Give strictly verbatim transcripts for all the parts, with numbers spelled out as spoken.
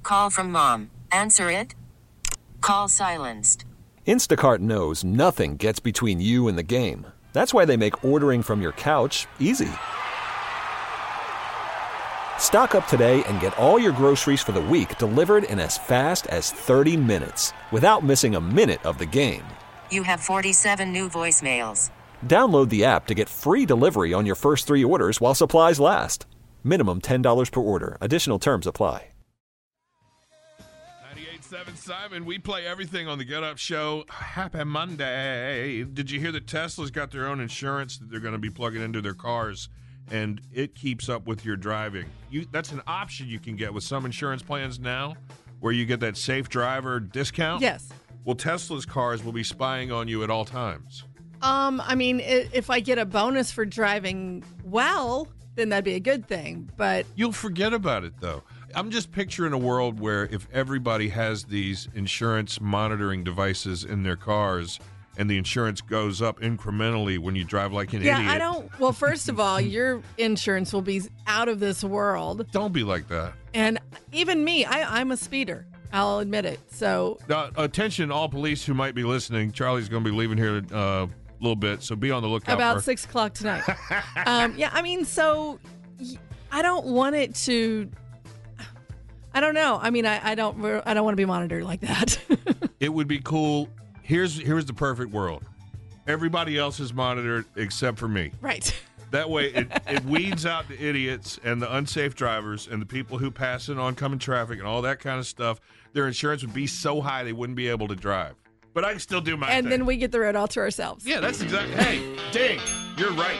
call from mom. Answer it. Call silenced. Instacart knows nothing gets between you and the game. That's why they make ordering from your couch easy. Stock up today and get all your groceries for the week delivered in as fast as thirty minutes without missing a minute of the game. You have forty-seven new voicemails. Download the app to get free delivery on your first three orders while supplies last. Minimum ten dollars per order. Additional terms apply. ninety-eight point seven Simon, we play everything on the Get Up Show. Happy Monday. Did you hear that Tesla's got their own insurance that they're going to be plugging into their cars, and it keeps up with your driving? You, that's an option you can get with some insurance plans now, where you get that safe driver discount. Yes. Well, Tesla's cars will be spying on you at all times. Um, I mean, i- if I get a bonus for driving well, then that'd be a good thing. But You'll forget about it, though. I'm just picturing a world where if everybody has these insurance monitoring devices in their cars and the insurance goes up incrementally when you drive like an yeah, idiot. I don't. Well, first of all, your insurance will be out of this world. Don't be like that. And even me, I, I'm a speeder. I'll admit it. So Now, attention, all police who might be listening. Charlie's going to be leaving here uh, a little bit, so be on the lookout. about for... six o'clock tonight. um, yeah, I mean, so y- I don't want it to. I don't know. I mean, I, I don't. I don't want to be monitored like that. It would be cool. Here's here's the perfect world. Everybody else is monitored except for me. Right. That way, it, it weeds out the idiots and the unsafe drivers and the people who pass in oncoming traffic and all that kind of stuff. Their insurance would be so high they wouldn't be able to drive. But I can still do my And thing. then we get the road all to ourselves. Yeah, that's exactly. Hey, ding, you're right.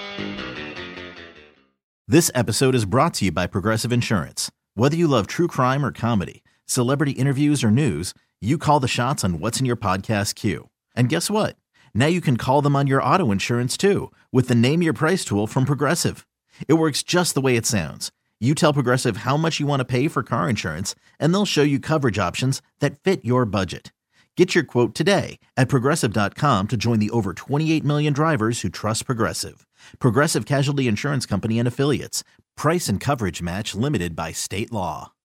This episode is brought to you by Progressive Insurance. Whether you love true crime or comedy, celebrity interviews or news, you call the shots on what's in your podcast queue. And guess what? Now you can call them on your auto insurance too with the Name Your Price tool from Progressive. It works just the way it sounds. You tell Progressive how much you want to pay for car insurance, and they'll show you coverage options that fit your budget. Get your quote today at Progressive dot com to join the over twenty-eight million drivers who trust Progressive. Progressive Casualty Insurance Company and Affiliates. Price and coverage match limited by state law.